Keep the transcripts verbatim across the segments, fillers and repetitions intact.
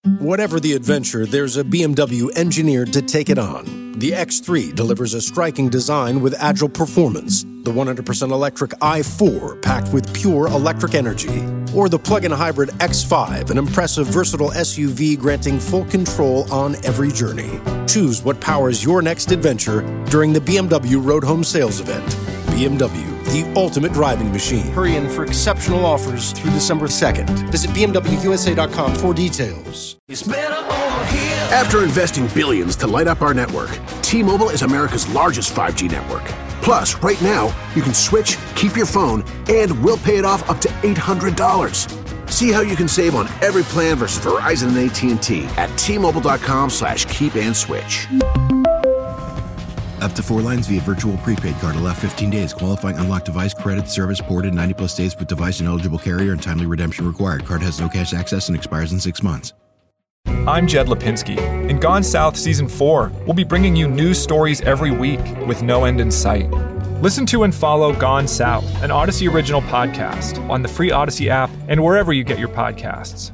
Whatever the adventure, there's a B M W engineered to take it on. The X three delivers a striking design with agile performance. The one hundred percent electric i four packed with pure electric energy. Or the plug-in hybrid X five, an impressive versatile S U V granting full control on every journey. Choose what powers your next adventure during the B M W Road Home Sales Event. B M W, the ultimate driving machine. Hurry in for exceptional offers through December second. Visit B M W U S A dot com for details. It's better over here. After investing billions to light up our network, T-Mobile is America's largest five G network. Plus, right now, you can switch, keep your phone, and we'll pay it off up to eight hundred dollars. See how you can save on every plan versus Verizon and A T and T at T-Mobile.com slash keep and switch. Up to four lines via virtual prepaid card. Allow fifteen days. Qualifying unlocked device credit service ported ninety plus days with device and eligible carrier and timely redemption required. Card has no cash access and expires in six months. I'm Jed Lipinski. In Gone South Season four, we'll be bringing you news stories every week with no end in sight. Listen to and follow Gone South, an Odyssey original podcast, on the free Odyssey app and wherever you get your podcasts.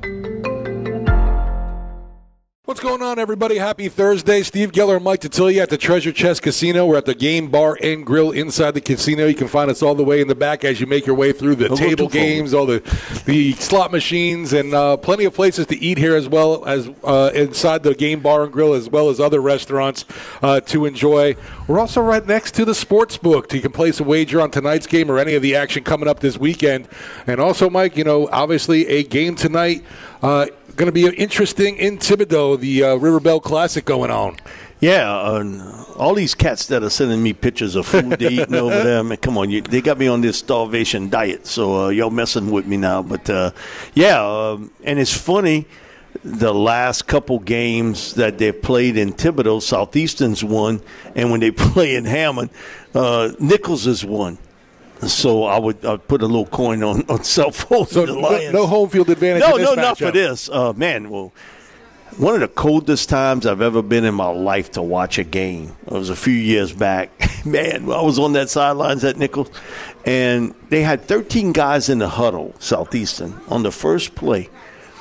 What's going on, everybody? Happy Thursday. Steve Geller and Mike Tatilia at the Treasure Chest Casino. We're at the Game Bar and Grill inside the casino. You can find us all the way in the back as you make your way through the Don't table games, all the, the slot machines, and uh, plenty of places to eat here as well as uh, inside the Game Bar and Grill, as well as other restaurants uh, to enjoy. We're also right next to the sports book. You can place a wager on tonight's game or any of the action coming up this weekend. And also, Mike, you know, obviously a game tonight. Uh, going to be interesting in Thibodaux, the uh, River Bell Classic going on. Yeah, uh, all these cats that are sending me pictures of food they eating over there, man, come on, you, they got me on this starvation diet, so uh, y'all messing with me now. But, uh, yeah, uh, and it's funny, the last couple games that they've played in Thibodaux, Southeastern's won, and when they play in Hammond, uh, Nichols has won. So I would I'd put a little coin on, on South Fork. So the no, Lions. no home field advantage No, in this no, not matchup. for this. Uh, man, well, one of the coldest times I've ever been in my life to watch a game. It was a few years back. Man, I was on that sidelines at Nichols, and they had thirteen guys in the huddle, Southeastern, on the first play.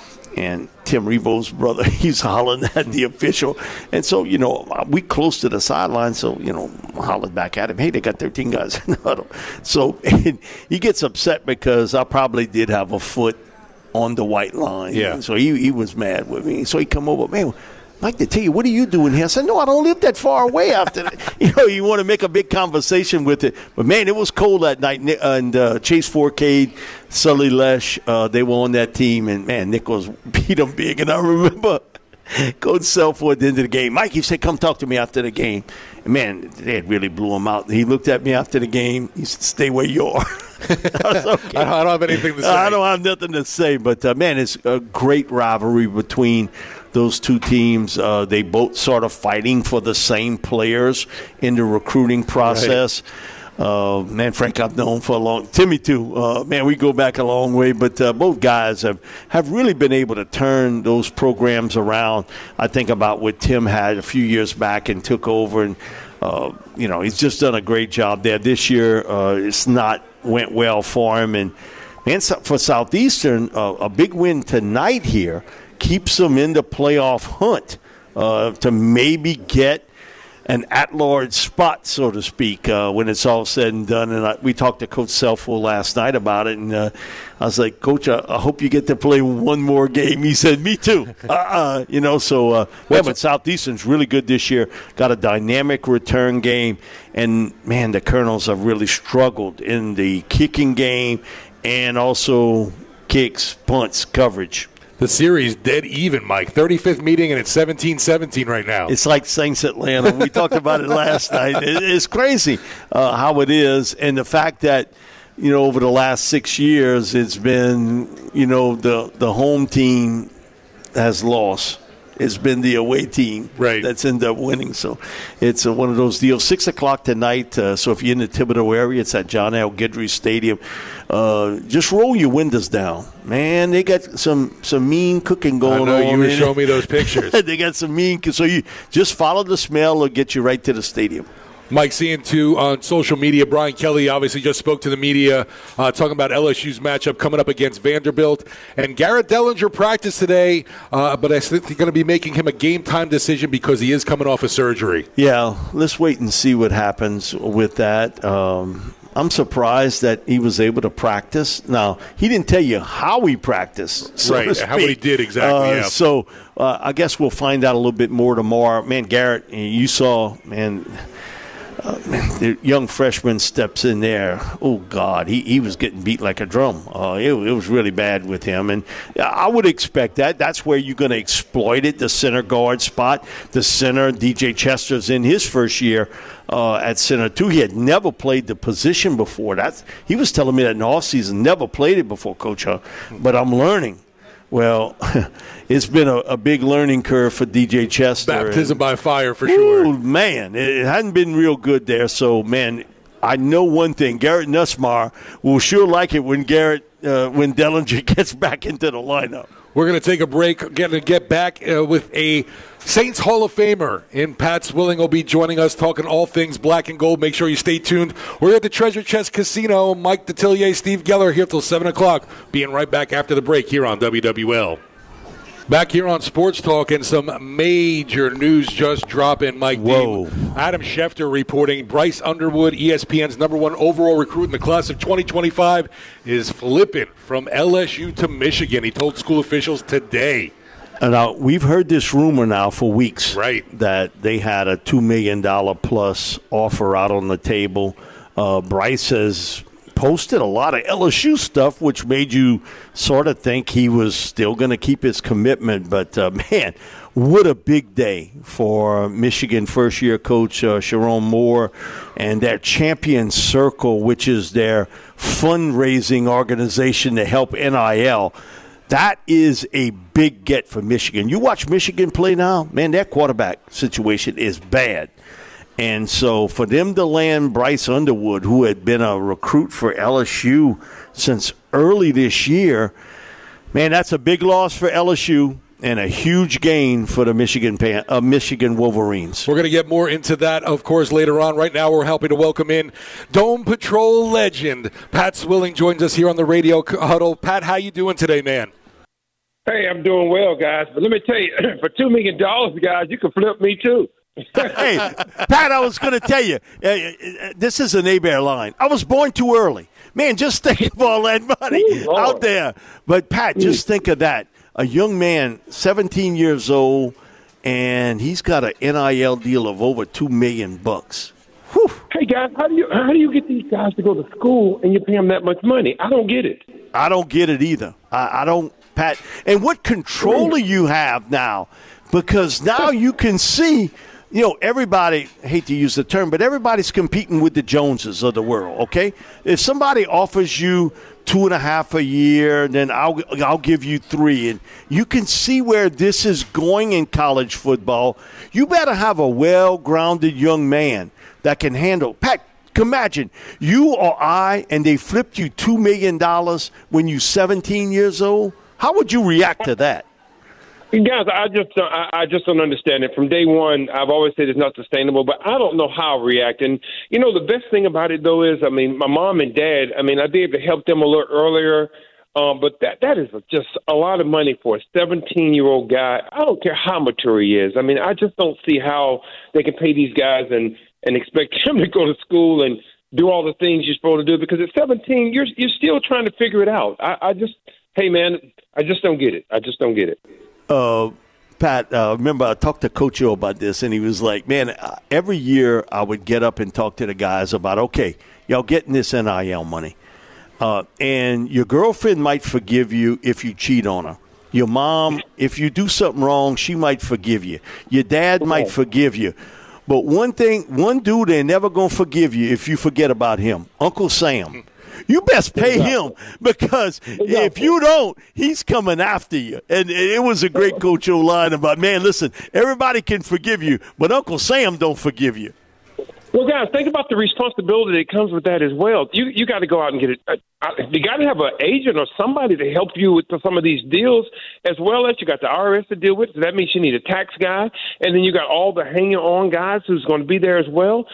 And Tim Rebo's brother, he's hollering at the official. And so, you know, we close to the sideline, so, you know, I hollered back at him, hey, they got thirteen guys in the huddle. So he gets upset because I probably did have a foot on the white line. Yeah. So he, he was mad with me. So he come over, man, Mike, to tell you, what are you doing here? I said, no, I don't live that far away after that. You know, you want to make a big conversation with it. But, man, it was cold that night. And uh, Chase Forcade, Sully Lesh, uh, they were on that team. And, man, Nichols beat them big. And I remember Coach Selford at the end of the game. Mike, he said, come talk to me after the game. And, man, they had really blew him out. He looked at me after the game. He said, stay where you are. I, okay. I don't have anything to say. I don't have nothing to say. But, uh, man, it's a great rivalry between those two teams. Uh, they both sort of fighting for the same players in the recruiting process. Right. Uh, man, Frank, I've known for a long – Timmy, too. Uh, man, we go back a long way. But uh, both guys have, have really been able to turn those programs around. I think about what Tim had a few years back and took over. And, uh, you know, he's just done a great job there. This year, uh, it's not went well for him. And, man, for Southeastern, uh, a big win tonight here keeps them in the playoff hunt uh, to maybe get an at-large spot, so to speak, uh, when it's all said and done. And I, we talked to Coach Selford last night about it, and uh, I was like, Coach, I, I hope you get to play one more game. He said, me too. Uh-uh. You know, so, uh, yeah, but Southeastern's really good this year. Got a dynamic return game. And, man, the Colonels have really struggled in the kicking game and also kicks, punts, coverage. The series dead even, Mike. thirty-fifth meeting, and it's seventeen seventeen right now. It's like Saints Atlanta. We talked about it last night. It's crazy uh, how it is. And the fact that, you know, over the last six years, it's been, you know, the, the home team has lost. It's been the away team right. that's ended up winning. So it's uh, one of those deals. Six o'clock tonight. Uh, so if you're in the Thibodaux area, it's at John L. Guidry Stadium. Uh, just roll your windows down. Man, they got some, some mean cooking going on. I know, you were showing me those pictures. They got some mean – so you just follow the smell or get you right to the stadium. Mike, seeing too on social media, Brian Kelly obviously just spoke to the media uh, talking about L S U's matchup coming up against Vanderbilt. And Garrett Dellinger practiced today, uh, but I think they're going to be making him a game-time decision because he is coming off a surgery. Yeah, let's wait and see what happens with that. Um, I'm surprised that he was able to practice. Now, he didn't tell you how he practiced, so right, to speak. how he did exactly, uh, yeah. So uh, I guess we'll find out a little bit more tomorrow. Man, Garrett, you saw, man – Uh, the young freshman steps in there. Oh, God, he, he was getting beat like a drum. Uh, it, it was really bad with him. And I would expect that. That's where you're going to exploit it, the center guard spot. The center, D J Chester's in his first year uh, at center, too. He had never played the position before. That's, he was telling me that in the offseason, never played it before, Coach Huff. But I'm learning. Well, it's been a, a big learning curve for D J Chester. Baptism and, by fire for sure. Ooh, man, it, it hadn't been real good there. So, man, I know one thing. Garrett Nussmeier will sure like it when Garrett, uh, when Dellinger gets back into the lineup. We're going to take a break. Going to get back uh, with a Saints Hall of Famer in Pat Swilling will be joining us, talking all things black and gold. Make sure you stay tuned. We're at the Treasure Chest Casino. Mike Detillier, Steve Geller here till seven o'clock. Being right back after the break here on W W L. Back here on Sports Talk, and some major news just dropping, Mike. Whoa. Dean. Adam Schefter reporting Bryce Underwood, E S P N's number one overall recruit in the class of twenty twenty-five, is flipping from L S U to Michigan. He told school officials today. Now, we've heard this rumor now for weeks. Right. That they had a two million dollars plus offer out on the table. Uh, Bryce has posted a lot of L S U stuff, which made you sort of think he was still going to keep his commitment. But, uh, man, what a big day for Michigan first-year coach uh, Sharon Moore and their Champion Circle, which is their fundraising organization to help N I L. That is a big get for Michigan. You watch Michigan play now, man, their quarterback situation is bad. And so for them to land Bryce Underwood, who had been a recruit for L S U since early this year, man, that's a big loss for L S U and a huge gain for the Michigan Pan- uh, Michigan Wolverines. We're going to get more into that, of course, later on. Right now, we're happy to welcome in Dome Patrol legend Pat Swilling joins us here on the Radio Huddle. Pat, how you doing today, man? Hey, I'm doing well, guys. But let me tell you, for two million dollars, guys, you can flip me too. Hey, Pat, I was going to tell you, uh, this is an A-Bear line. I was born too early. Man, just think of all that money Ooh, out there. But, Pat, just think of that. A young man, seventeen years old, and he's got an N I L deal of over two million bucks. Whew. Hey, guys, how do you how do you get these guys to go to school and you pay them that much money? I don't get it. I don't get it either. I, I don't, Pat. And what control do you have now? Because now you can see – you know, everybody, I hate to use the term, but everybody's competing with the Joneses of the world, okay? If somebody offers you two and a half a year, then I'll I'll give you three. And you can see where this is going in college football. You better have a well-grounded young man that can handle. Pat, imagine you or I, and they flipped you two million dollars when you're seventeen years old. How would you react to that? Guys, I just uh, I, I just don't understand it. From day one, I've always said it's not sustainable, but I don't know how I react. And, you know, the best thing about it, though, is, I mean, my mom and dad, I mean, I'd be able to help them a little earlier, um, but that that is just a lot of money for a seventeen-year-old guy. I don't care how mature he is. I mean, I just don't see how they can pay these guys and, and expect him to go to school and do all the things you're supposed to do, because at seventeen, you're, you're still trying to figure it out. I, I just, hey, man, I just don't get it. I just don't get it. Uh, Pat, uh, remember I talked to Coach O about this, and he was like, man, uh, every year I would get up and talk to the guys about, okay, y'all getting this N I L money. Uh, and your girlfriend might forgive you if you cheat on her. Your mom, if you do something wrong, she might forgive you. Your dad might forgive you. But one thing, one dude, they're never going to forgive you if you forget about him, Uncle Sam. You best pay him, because if you don't, he's coming after you. And it was a great Coach O line about, man, listen, everybody can forgive you, but Uncle Sam don't forgive you. Well, guys, think about the responsibility that comes with that as well. You you got to go out and get it. Uh, you got to have an agent or somebody to help you with some of these deals, as well as you got the I R S to deal with. So that means you need a tax guy, and then you got all the hanging on guys who's going to be there as well.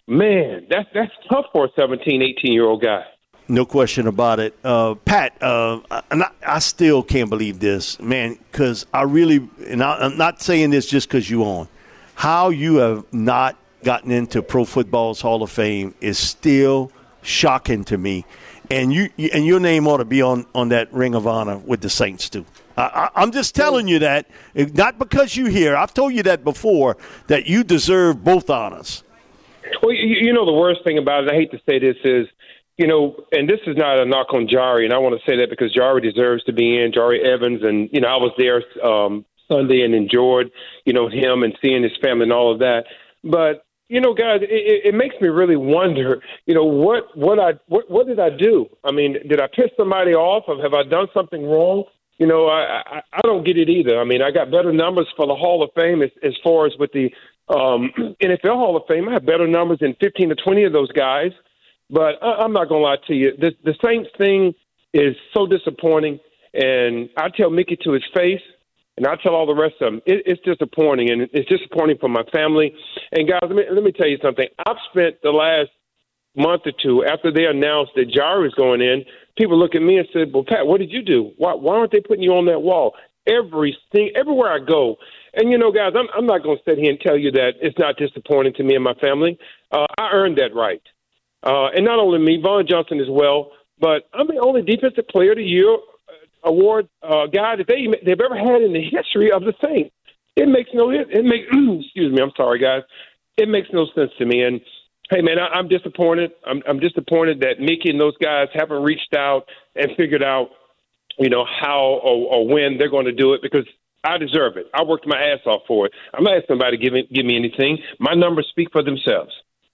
man, that's that's tough for a seventeen, eighteen-year-old guy. No question about it. Uh, Pat, uh, I, I still can't believe this, man, because I really – and I, I'm not saying this just because you on. How you have not gotten into Pro Football's Hall of Fame is still shocking to me. And you and your name ought to be on, on that Ring of Honor with the Saints, too. I, I'm just telling you that, not because you're here. I've told you that before, that you deserve both honors. Well, you, you know, the worst thing about it, I hate to say this, is, you know, and this is not a knock on Jari, and I want to say that because Jari deserves to be in, Jari Evans, and, you know, I was there um, Sunday and enjoyed, you know, him and seeing his family and all of that. But, you know, guys, it, it makes me really wonder, you know, what what I what, what did I do? I mean, did I piss somebody off, or have I done something wrong? You know, I, I, I don't get it either. I mean, I got better numbers for the Hall of Fame as, as far as with the um, N F L Hall of Fame. I have better numbers than fifteen to twenty of those guys. But I, I'm not going to lie to you. The, the Saints thing is so disappointing. And I tell Mickey to his face, and I tell all the rest of them, it, it's disappointing. And it's disappointing for my family. And, guys, let me, let me tell you something. I've spent the last month or two, after they announced that Jari was going in, people look at me and said, well, Pat, what did you do? Why, why aren't they putting you on that wall? Everything, everywhere I go. And, you know, guys, I'm, I'm not going to sit here and tell you that it's not disappointing to me and my family. Uh, I earned that right. Uh, and not only me, Vaughn Johnson as well, but I'm the only Defensive Player of the Year award uh, guy that they, they've ever had in the history of the Saints. It makes no it makes excuse me, I'm sorry, guys. It makes no sense to me. And hey, man, I, I'm disappointed. I'm, I'm disappointed that Mickey and those guys haven't reached out and figured out, you know, how or, or when they're going to do it, because I deserve it. I worked my ass off for it. I'm not asking somebody to give me, give me anything. My numbers speak for themselves.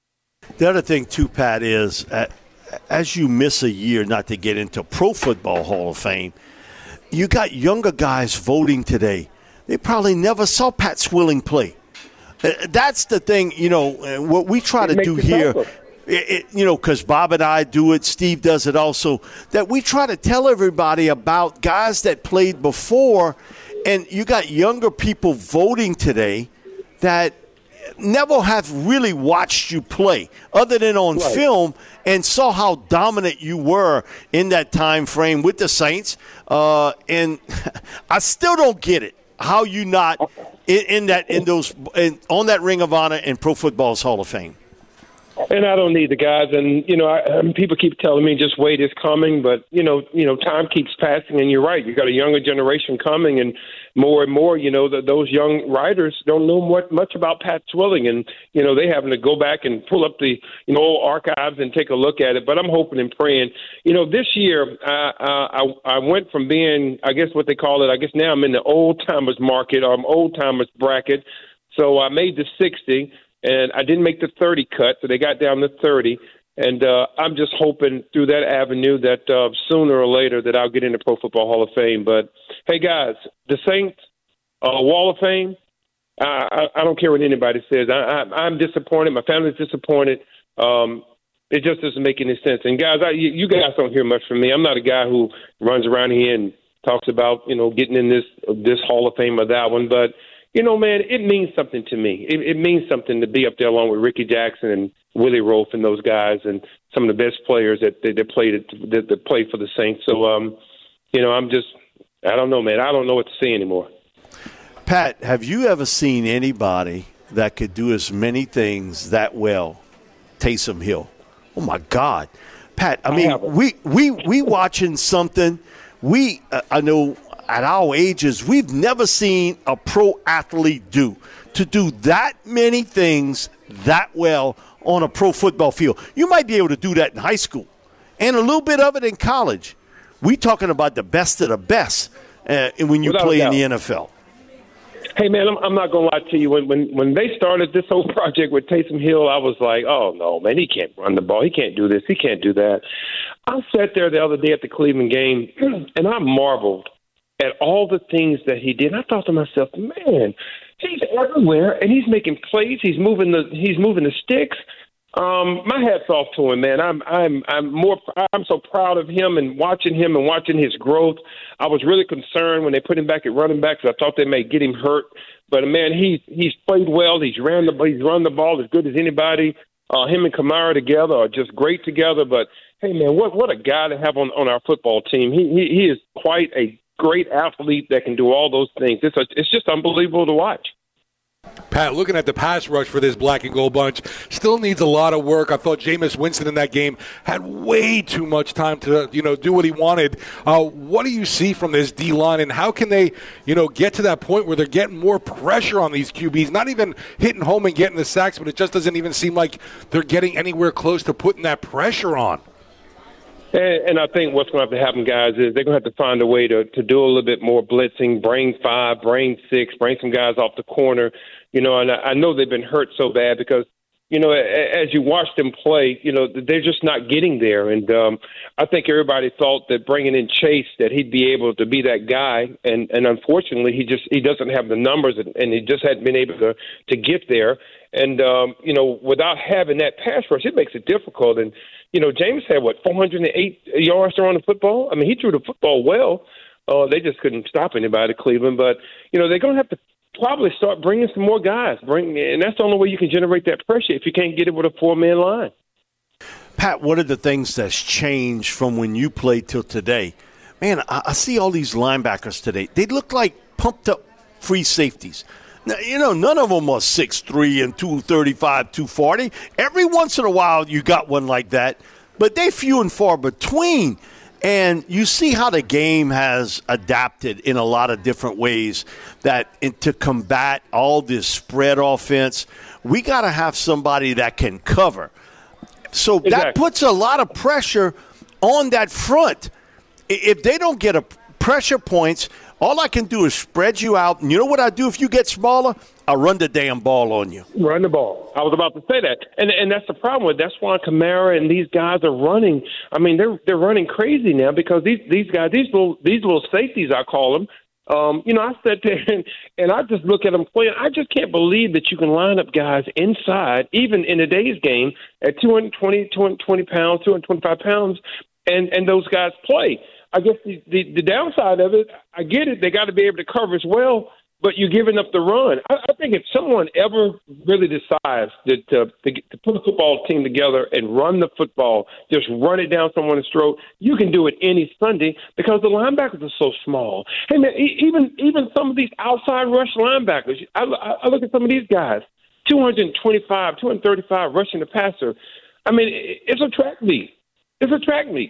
The other thing, too, Pat, is uh, as you miss a year not to get into Pro Football Hall of Fame, you got younger guys voting today. They probably never saw Pat Swilling play. Uh, that's the thing, you know, uh, what we try it to do here, it, it, you know, because Bob and I do it, Steve does it also, that we try to tell everybody about guys that played before, and you got younger people voting today that never have really watched you play other than on right. film, and saw how dominant you were in that time frame with the Saints. Uh, and I still don't get it. How you not in, in that in those in, on that Ring of Honor and Pro Football's Hall of Fame? And I don't need the guys. And you know, I, um, people keep telling me just wait, it's coming. But you know, you know, time keeps passing, and you're right. You got a younger generation coming, and more and more, you know, that those young writers don't know what, much about Pat Swilling, and you know, they having to go back and pull up the you know old archives and take a look at it. But I'm hoping and praying. You know, this year uh, uh, I I went from being, I guess what they call it, I guess now I'm in the old timers market or I'm old timers bracket. So I made the sixty. And I didn't make the thirty cut, so they got down to thirty. And uh, I'm just hoping through that avenue that uh, sooner or later that I'll get into Pro Football Hall of Fame. But, hey, guys, the Saints, uh, Wall of Fame, I, I, I don't care what anybody says. I, I, I'm disappointed. My family's disappointed. Um, it just doesn't make any sense. And, guys, I, you, you guys don't hear much from me. I'm not a guy who runs around here and talks about, you know, getting in this this Hall of Fame or that one. But, you know, man, it means something to me. It, it means something to be up there along with Ricky Jackson and Willie Roaf and those guys and some of the best players that that, that played it, that, that played for the Saints. So, um, you know, I'm just, I don't know, man. I don't know what to say anymore. Pat, have you ever seen anybody that could do as many things that well? Taysom Hill. Oh my God, Pat. I mean, I we we we watching something. We uh, I know. At our ages, we've never seen a pro athlete do to do that many things that well on a pro football field. You might be able to do that in high school and a little bit of it in college. We talking about the best of the best uh, when you Without play in the N F L. Hey, man, I'm, I'm not going to lie to you. When, when when they started this whole project with Taysom Hill, I was like, oh, no, man, he can't run the ball. He can't do this. He can't do that. I sat there the other day at the Cleveland game, and I marveled at all the things that he did. And I thought to myself, man, he's everywhere, and he's making plays. He's moving the he's moving the sticks. Um, my hat's off to him, man. I'm I'm I'm more I'm so proud of him and watching him and watching his growth. I was really concerned when they put him back at running back because I thought they may get him hurt. But man, he's he's played well. He's ran the he's run the ball as good as anybody. Uh, him and Kamara together are just great together. But, hey, man, what what a guy to have on, on our football team. He, he he is quite a great athlete that can do all those things. It's, a, it's just unbelievable to watch. Pat, looking at the pass rush for this black and gold bunch, still needs a lot of work. I thought Jameis Winston in that game had way too much time to, you know, do what he wanted. Uh, what do you see from this D-line, and how can they, you know, get to that point where they're getting more pressure on these Q Bs? Not even hitting home and getting the sacks, but it just doesn't even seem like they're getting anywhere close to putting that pressure on. And, and I think what's going to have to happen, guys, is they're going to have to find a way to, to do a little bit more blitzing, bring five, bring six, bring some guys off the corner. You know, and I, I know they've been hurt so bad because, you know, as you watch them play, you know, they're just not getting there. And um, I think everybody thought that bringing in Chase, that he'd be able to be that guy. And, and unfortunately, he just he doesn't have the numbers, and, and he just hadn't been able to, to get there. And, um, you know, without having that pass rush, it makes it difficult. And, you know, James had, what, four hundred eight yards throwing the football? I mean, he threw the football well. Uh, they just couldn't stop anybody, Cleveland. But, you know, they're going to have to probably start bringing some more guys. Bring, and that's the only way you can generate that pressure if you can't get it with a four-man line. Pat, what are the things that's changed from when you played till today? Man, I, I see all these linebackers today. They look like pumped-up free safeties. Now, you know, none of them are six three and two thirty-five, two forty. Every once in a while you got one like that, but they few and far between. And you see how the game has adapted in a lot of different ways that in, to combat all this spread offense, we got to have somebody that can cover. So exactly. That puts a lot of pressure on that front. If they don't get a pressure points, all I can do is spread you out. And you know what I do if you get smaller? I'll run the damn ball on you. Run the ball. I was about to say that. And and that's the problem with it. That's why Kamara and these guys are running. I mean, they're they're running crazy now because these these guys, these little these little safeties, I call them, um, you know, I sat there and, and I just look at them playing. I just can't believe that you can line up guys inside, even in today's game, at two hundred twenty, two hundred twenty pounds, two hundred twenty-five pounds, and, and those guys play. I guess the, the, the downside of it, I get it, they got to be able to cover as well, but you're giving up the run. I, I think if someone ever really decides that, uh, to, to put a football team together and run the football, just run it down someone's throat, you can do it any Sunday because the linebackers are so small. Hey, man, even even some of these outside rush linebackers, I, I look at some of these guys, two twenty-five, two thirty-five rushing the passer. I mean, it's a track meet. It's a track meet.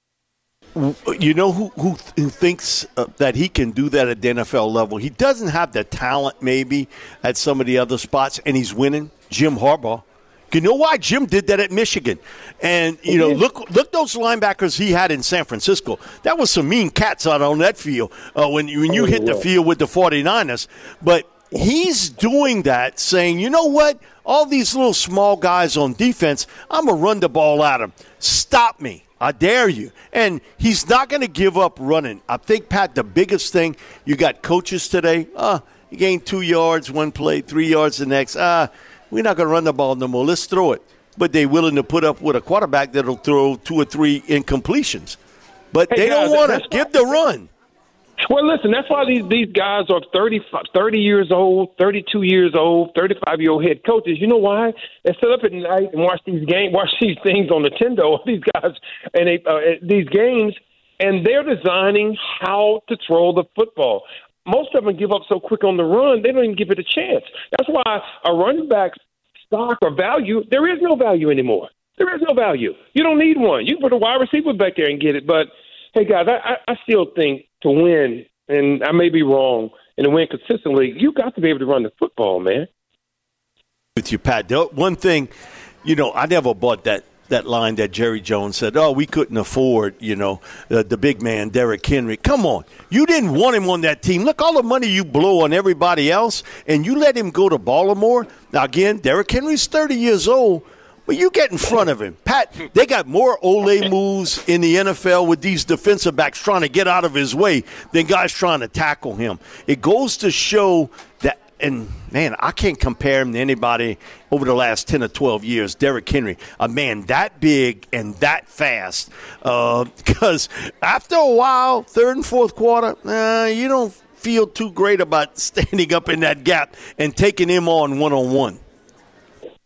You know who who, who thinks uh, that he can do that at the N F L level? He doesn't have the talent maybe at some of the other spots, and he's winning. Jim Harbaugh. You know why Jim did that at Michigan? And, you know, look look those linebackers he had in San Francisco. That was some mean cats out on that field uh, when, when you hit the field with the 49ers. But he's doing that, saying, you know what? All these little small guys on defense, I'm going to run the ball at them. Stop me. I dare you. And he's not going to give up running. I think, Pat, the biggest thing, you got coaches today, uh, you gained two yards one play, three yards the next. Uh, we're not going to run the ball no more. Let's throw it. But they're willing to put up with a quarterback that'll throw two or three incompletions. But hey, they guys, don't want to give the run. Well, listen, that's why these, these guys are thirty, thirty years old, thirty-two years old, thirty-five-year-old head coaches. You know why? They sit up at night and watch these games, watch these things on Nintendo, these guys, and they, uh, these games, and they're designing how to throw the football. Most of them give up so quick on the run, they don't even give it a chance. That's why a running back stock or value, there is no value anymore. There is no value. You don't need one. You can put a wide receiver back there and get it. But, hey, guys, I, I still think to win, and I may be wrong, and to win consistently, you got to be able to run the football, man. With you, Pat. One thing, you know, I never bought that, that line that Jerry Jones said, oh, we couldn't afford, you know, the, the big man, Derrick Henry. Come on. You didn't want him on that team. Look, all the money you blow on everybody else, and you let him go to Baltimore. Now, again, Derrick Henry's thirty years old. But you get in front of him. Pat, they got more Ole moves in the N F L with these defensive backs trying to get out of his way than guys trying to tackle him. It goes to show that, and, man, I can't compare him to anybody over the last ten or twelve years, Derrick Henry, a man that big and that fast. Uh, because after a while, third and fourth quarter, uh, you don't feel too great about standing up in that gap and taking him on one-on-one.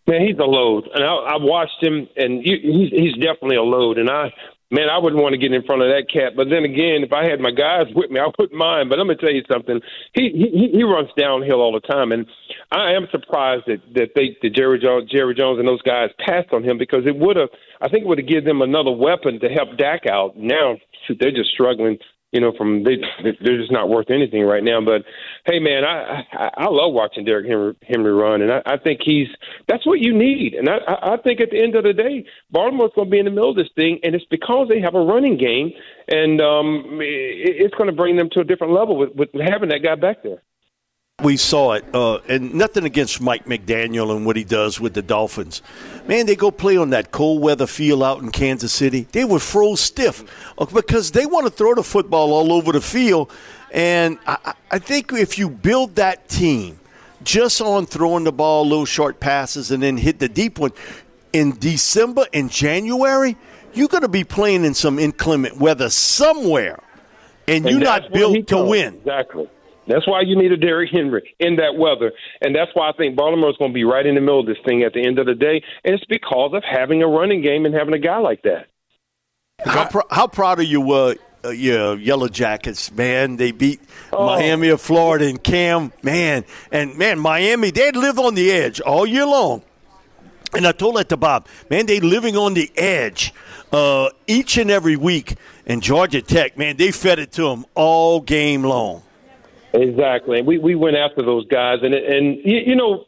Man, he's a load, and I, I watched him, and you, he's he's definitely a load. And I, man, I wouldn't want to get in front of that cat. But then again, if I had my guys with me, I wouldn't mind. But I'm gonna tell you something. He he he runs downhill all the time, and I am surprised that that they that Jerry Jones, Jerry Jones, and those guys passed on him, because it would have. I think it would have given them another weapon to help Dak out. Now they're just struggling. You know, from they they're just not worth anything right now. But hey, man, I I, I love watching Derrick Henry, Henry run, and I, I think he's that's what you need. And I I think at the end of the day, Baltimore's going to be in the middle of this thing, and it's because they have a running game, and um, it, it's going to bring them to a different level with, with having that guy back there. We saw it, uh, and nothing against Mike McDaniel and what he does with the Dolphins. Man, they go play on that cold weather field out in Kansas City. They were froze stiff because they want to throw the football all over the field. And I, I think if you build that team just on throwing the ball, little short passes, and then hit the deep one, in December and January, you're going to be playing in some inclement weather somewhere, and, and you're not built to win. Exactly. That's why you need a Derrick Henry in that weather. And that's why I think Baltimore's going to be right in the middle of this thing at the end of the day. And it's because of having a running game and having a guy like that. How, pr- how proud are you, uh, uh, your Yellow Jackets, man? They beat oh. Miami of Florida and Cam, man. And, man, Miami, they live on the edge all year long. And I told that to Bob, man, they living on the edge uh, each and every week. And Georgia Tech, man, they fed it to them all game long. Exactly. And we, we went after those guys. And, and you, you know,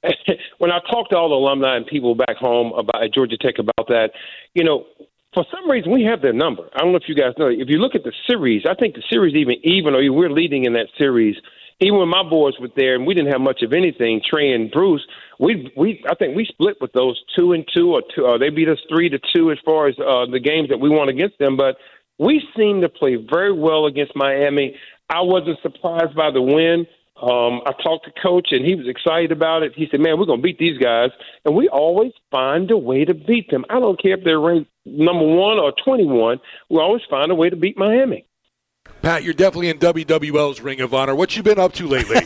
when I talk to all the alumni and people back home about at Georgia Tech about that, you know, for some reason we have their number. I don't know if you guys know. If you look at the series, I think the series even, even or we're leading in that series, even when my boys were there and we didn't have much of anything, Trey and Bruce, we we I think we split with those two and two or two. Or they beat us three to two as far as uh, the games that we won against them. But we seem to play very well against Miami. I wasn't surprised by the win. Um, I talked to Coach, and he was excited about it. He said, man, we're going to beat these guys. And we always find a way to beat them. I don't care if they're ranked number one or twenty-one. We always find a way to beat Miami. Pat, you're definitely in W W L's Ring of Honor. What you been up to lately?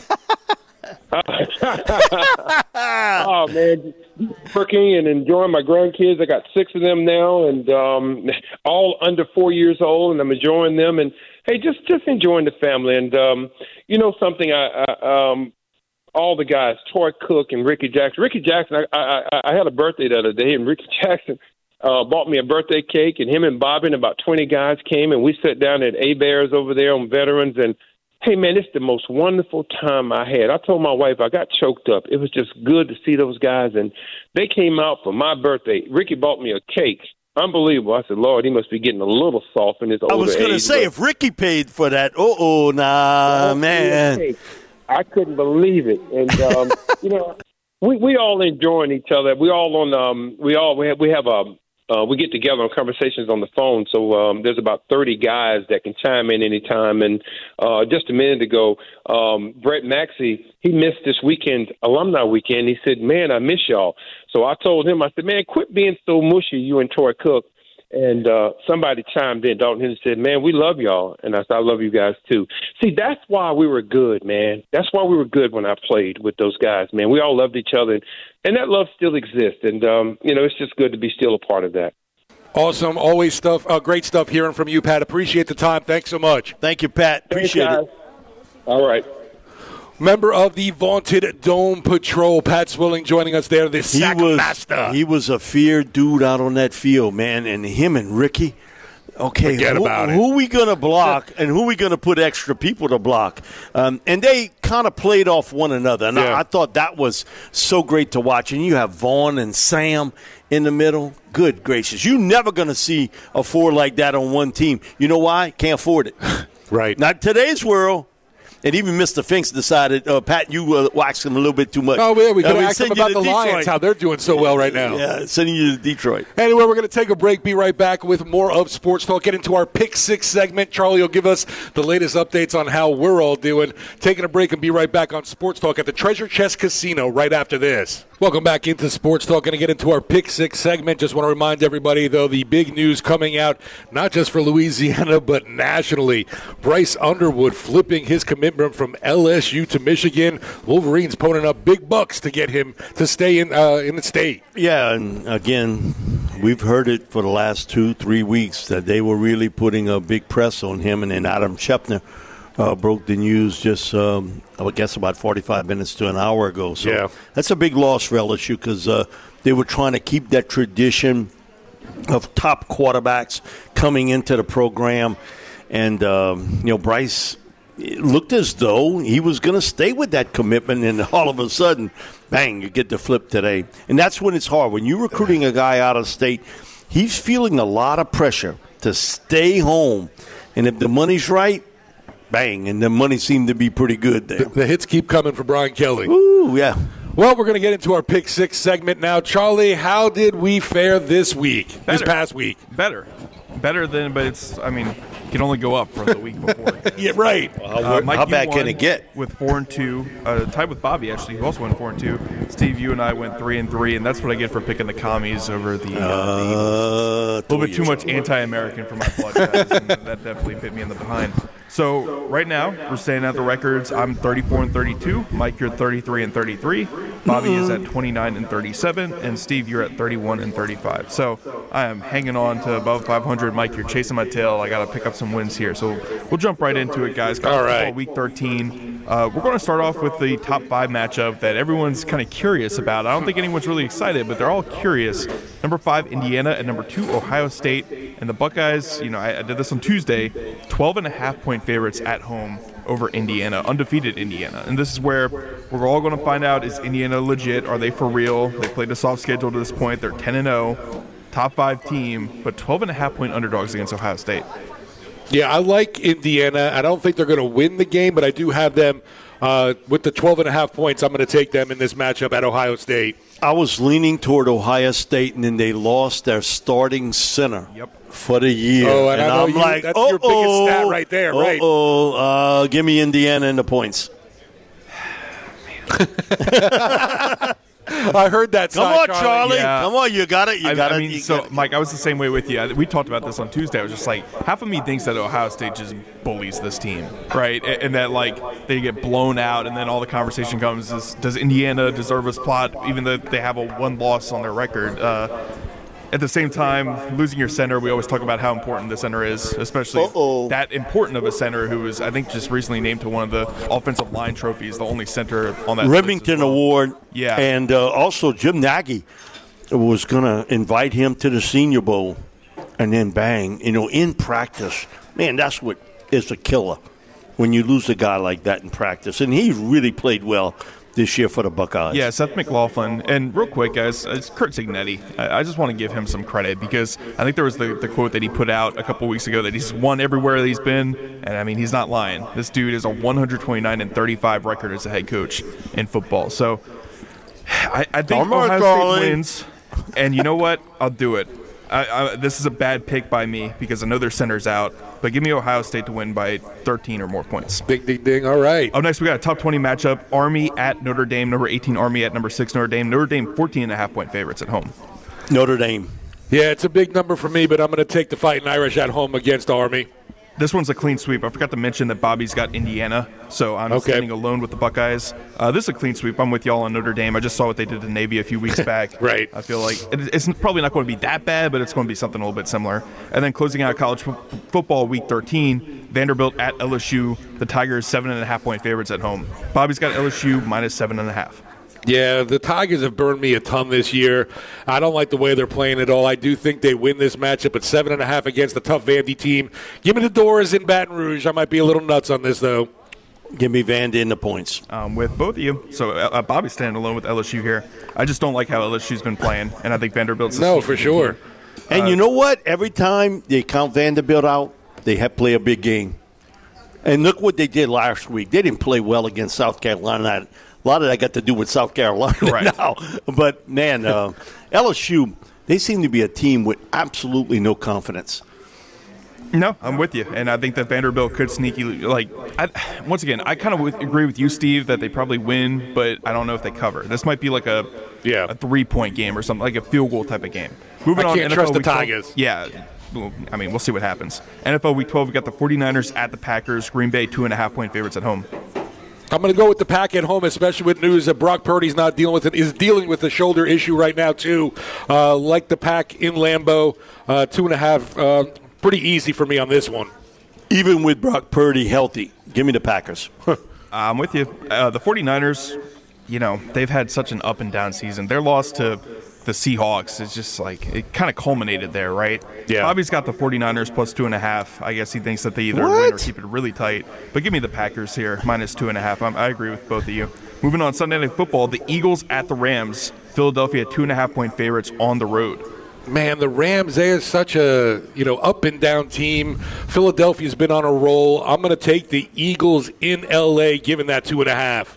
Oh, man, working and enjoying my grandkids. I got six of them now, and um, all under four years old, and I'm enjoying them. And hey, just just enjoying the family. And um, you know something, I, I um, all the guys, Troy Cook and Ricky Jackson. Ricky Jackson, I, I, I had a birthday the other day, and Ricky Jackson uh, bought me a birthday cake, and him and Bobby and about twenty guys came, and we sat down at A-Bears over there on Veterans, and hey, man, it's the most wonderful time I had. I told my wife I got choked up. It was just good to see those guys, and they came out for my birthday. Ricky bought me a cake. Unbelievable. I said, Lord, he must be getting a little soft in his older age. I was going to say, if Ricky paid for that, uh-oh, nah, oh, man. I couldn't believe it. And, um, you know, we, we all enjoying each other. We all on, um, we all, we have, we have a, Uh, we get together on conversations on the phone, so um, there's about thirty guys that can chime in anytime. And uh, just a minute ago, um, Brett Maxey, he missed this weekend, alumni weekend. He said, man, I miss y'all. So I told him, I said, man, quit being so mushy, you and Troy Cook. And uh, somebody chimed in, Dalton Henry said, man, we love y'all. And I said, I love you guys too. See, that's why we were good, man. That's why we were good when I played with those guys, man. We all loved each other. And that love still exists. And, um, you know, it's just good to be still a part of that. Awesome. Always stuff. Uh, great stuff hearing from you, Pat. Appreciate the time. Thanks so much. Thank you, Pat. Appreciate Thanks, it. All right. Member of the vaunted Dome Patrol, Pat Swilling, joining us there. The sack he was, master. He was a feared dude out on that field, man. And him and Ricky, okay, Forget who, about it. who we going to block and who we going to put extra people to block? Um, and they kind of played off one another. And yeah. I, I thought that was so great to watch. And you have Vaughn and Sam in the middle. Good gracious. You're never going to see a four like that on one team. You know why? Can't afford it. Right. Not today's world. And even Mister Finks decided, uh, Pat, you uh, watched him a little bit too much. Oh, yeah, we could uh, ask him about the Detroit. Lions, how they're doing so well right now. Yeah, sending you to Detroit. Anyway, we're going to take a break, be right back with more of Sports Talk, get into our Pick Six segment. Charlie will give us the latest updates on how we're all doing. Taking a break and be right back on Sports Talk at the Treasure Chest Casino right after this. Welcome back into Sports Talk. Going to get into our Pick Six segment. Just want to remind everybody, though, the big news coming out, not just for Louisiana, but nationally. Bryce Underwood flipping his commitment from L S U to Michigan. Wolverines ponying up big bucks to get him to stay in uh, in the state. Yeah, and again, we've heard it for the last two, three weeks that they were really putting a big press on him, and then Adam Schefter Uh, broke the news just, um, I would guess, about forty-five minutes to an hour ago. So yeah. That's a big loss for L S U because uh, they were trying to keep that tradition of top quarterbacks coming into the program. And, um, you know, Bryce it looked as though he was going to stay with that commitment, and all of a sudden, bang, you get the flip today. And that's when it's hard. When you're recruiting a guy out of state, he's feeling a lot of pressure to stay home. And if the money's right, bang, and the money seemed to be pretty good there. The, the hits keep coming for Brian Kelly. Ooh, yeah. Well, we're going to get into our Pick Six segment now. Charlie, how did we fare this week, Better. this past week? Better. Better than, but it's, I mean, can only go up from the week before. Yeah, right. Well, uh, Mike, how bad can it get? With four and two, uh, tied with Bobby actually, who also went four and two. Steve, you and I went three and three, and that's what I get for picking the commies over the. Uh, uh, the Eagles. A little bit too much anti-American for my blood, guys, and that definitely bit me in the behind. So right now we're staying at the records. I'm thirty-four and thirty-two. Mike, you're thirty-three and thirty-three. Bobby mm-hmm. is at twenty-nine and thirty-seven, and Steve, you're at thirty-one and thirty-five. So I am hanging on to above five hundred. Mike, you're chasing my tail. I got to pick up some wins here. So we'll jump right into it, guys. All right. Week thirteen. Uh, we're going to start off with the top five matchup that everyone's kind of curious about. I don't think anyone's really excited, but they're all curious. Number five, Indiana, and number two, Ohio State. And the Buckeyes, you know, I, I did this on Tuesday, twelve and a half point favorites at home over Indiana, undefeated Indiana. And this is where we're all going to find out, is Indiana legit? Are they for real? They played a soft schedule to this point. They're ten and oh, top five team, but twelve and a half point underdogs against Ohio State. Yeah, I like Indiana. I don't think they're going to win the game, but I do have them uh, with the twelve and a half points. I'm going to take them in this matchup at Ohio State. I was leaning toward Ohio State, and then they lost their starting center yep. for the year. Oh, and, and I know I'm you, like, that's oh, your biggest stat right there, right? Oh, uh, give me Indiana and the points. I heard that. Come side, on, Charlie. Charlie. Yeah. Come on, you got it. You I, got I it. mean, you so got it. Mike, I was the same way with you. We talked about this on Tuesday. I was just like, half of me thinks that Ohio State just bullies this team, right? And, and that like they get blown out, and then all the conversation comes is, does Indiana deserve a spot, even though they have a one loss on their record? Uh, At the same time, losing your center, we always talk about how important the center is, especially Uh-oh. that important of a center who is, I think, just recently named to one of the offensive line trophies, the only center on that Remington well. Award. Yeah. And uh, also Jim Nagy was going to invite him to the Senior Bowl, and then bang, you know, in practice. Man, that's what is a killer when you lose a guy like that in practice. And he really played well this year for the Buckeyes. Yeah, Seth McLaughlin. And real quick, guys, it's Curt Cignetti. I, I just want to give him some credit because I think there was the, the quote that he put out a couple weeks ago that he's won everywhere that he's been. And, I mean, he's not lying. This dude is a one twenty-nine and thirty-five record as a head coach in football. So I, I think Come on, Ohio Charlie. State wins. And you know what? I'll do it. I, I, this is a bad pick by me because I know their center's out. But give me Ohio State to win by thirteen or more points. Big, ding, ding. All right. Up next, we got a top twenty matchup. Army at Notre Dame. Number eighteen, Army at number six, Notre Dame. Notre Dame, fourteen and a half point favorites at home. Notre Dame. Yeah, it's a big number for me, but I'm going to take the Fighting Irish at home against Army. This one's a clean sweep. I forgot to mention that Bobby's got Indiana, so I'm okay. standing alone with the Buckeyes. Uh, this is a clean sweep. I'm with y'all on Notre Dame. I just saw what they did to Navy a few weeks back. Right. I feel like it, it's probably not going to be that bad, but it's going to be something a little bit similar. And then closing out college f- football week thirteen, Vanderbilt at L S U. The Tigers, seven and a half point favorites at home. Bobby's got L S U minus seven and a half. Yeah, the Tigers have burned me a ton this year. I don't like the way they're playing at all. I do think they win this matchup at seven and a half against the tough Vandy team. Give me the Doors in Baton Rouge. I might be a little nuts on this, though. Give me Vandy in the points. Um, with both of you. So uh, Bobby's standing alone with L S U here. I just don't like how L S U's been playing, and I think Vanderbilt's no, for sure. And uh, you know what? Every time they count Vanderbilt out, they have play a big game. And look what they did last week. They didn't play well against South Carolina. A lot of that got to do with South Carolina right. now. But, man, uh, L S U, they seem to be a team with absolutely no confidence. No, I'm with you, and I think that Vanderbilt could sneaky like. I, once again, I kind of agree with you, Steve, that they probably win, but I don't know if they cover. This might be like a yeah. a three point game or something, like a field goal type of game. Moving I on, can't N F L trust the Week twelve. Tigers. Yeah, well, I mean, we'll see what happens. N F L Week twelve, we got the 49ers at the Packers. Green Bay two and a half point favorites at home. I'm going to go with the Pack at home, especially with news that Brock Purdy's not dealing with it. Is dealing with a shoulder issue right now too. Uh, like the Pack in Lambeau, uh, two and a half. Uh, pretty easy for me on this one. Even with Brock Purdy healthy, give me the Packers. I'm with you. Uh, the 49ers, you know, they've had such an up and down season. Their loss to the Seahawks is just like, it kind of culminated there, right? Yeah. Bobby's got the 49ers plus two and a half. I guess he thinks that they either What? win or keep it really tight. But give me the Packers here, minus two and a half. I'm, I agree with both of you. Moving on, Sunday Night Football, the Eagles at the Rams. Philadelphia two and a half point favorites on the road. Man, the Rams, they are such a, you know, up and down team. Philadelphia's been on a roll. I'm going to take the Eagles in L A, given that two and a half.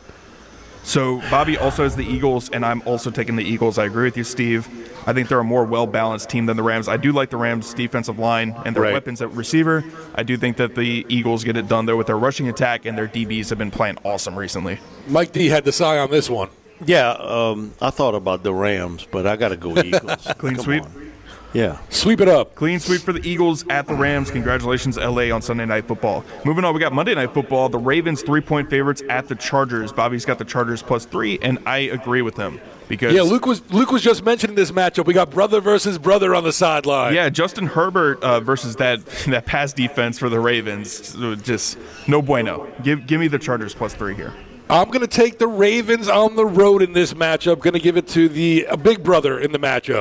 So Bobby also has the Eagles, and I'm also taking the Eagles. I agree with you, Steve. I think they're a more well-balanced team than the Rams. I do like the Rams' defensive line and their Right. weapons at receiver. I do think that the Eagles get it done, though, with their rushing attack, and their D Bs have been playing awesome recently. Mike D had the side on this one. Yeah, um, I thought about the Rams, but I got to go Eagles. Clean Come sweep? on. Yeah. Sweep it up. Clean sweep for the Eagles at the Rams. Congratulations, L A, on Sunday Night Football. Moving on, we got Monday Night Football. The Ravens three-point favorites at the Chargers. Bobby's got the Chargers plus three, and I agree with him. Because Yeah, Luke was Luke was just mentioning this matchup. We got brother versus brother on the sideline. Yeah, Justin Herbert uh, versus that that pass defense for the Ravens. So just no bueno. Give give me the Chargers plus three here. I'm going to take the Ravens on the road in this matchup. Going to give it to the uh, big brother in the matchup.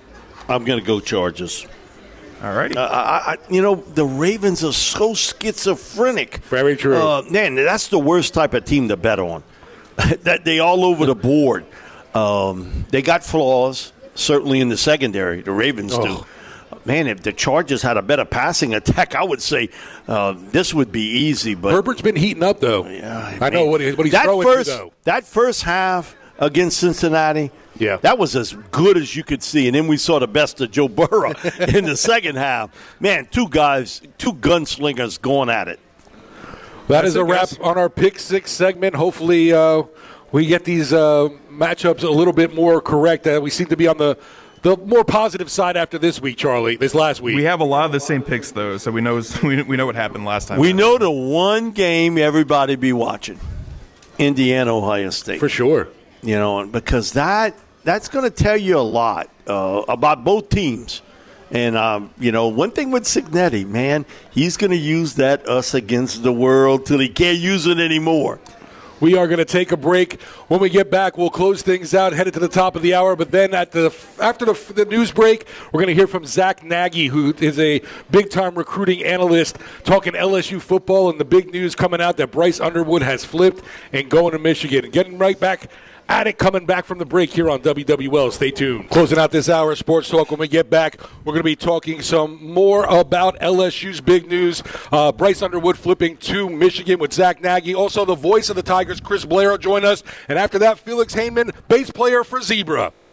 I'm going to go Chargers. All righty. Uh, I, I, you know, the Ravens are so schizophrenic. Very true. Uh, man, that's the worst type of team to bet on. That they all over the board. Um, they got flaws, certainly in the secondary. The Ravens Oh. do. Man, if the Chargers had a better passing attack, I would say uh, this would be easy. But Herbert's been heating up, though. Yeah, I know man. what, he, what he's that throwing first, to, though. That first half against Cincinnati, Yeah. that was as good as you could see. And then we saw the best of Joe Burrow in the second half. Man, two guys, two gunslingers going at it. That That's is a it, wrap guys. on our Pick Six segment. Hopefully uh, we get these uh, matchups a little bit more correct. Uh, we seem to be on the, the more positive side after this week, Charlie, this last week. We have a lot of the same picks, though, so we know we we know what happened last time. We know the one game everybody be watching, Indiana, Ohio State. For sure. You know, because that that's going to tell you a lot uh, about both teams. And, um, you know, one thing with Cignetti, man, he's going to use that us against the world till he can't use it anymore. We are going to take a break. When we get back, we'll close things out, headed to the top of the hour. But then at the after the, the news break, we're going to hear from Zach Nagy, who is a big-time recruiting analyst, talking L S U football and the big news coming out that Bryce Underwood has flipped and going to Michigan. Getting right back at it, coming back from the break here on W W L. Stay tuned. Closing out this hour of Sports Talk. When we get back, we're going to be talking some more about L S U's big news. Uh, Bryce Underwood flipping to Michigan with Zach Nagy. Also, the voice of the Tigers, Chris Blair, will join us. And after that, Felix Hayman, bass player for Zebra.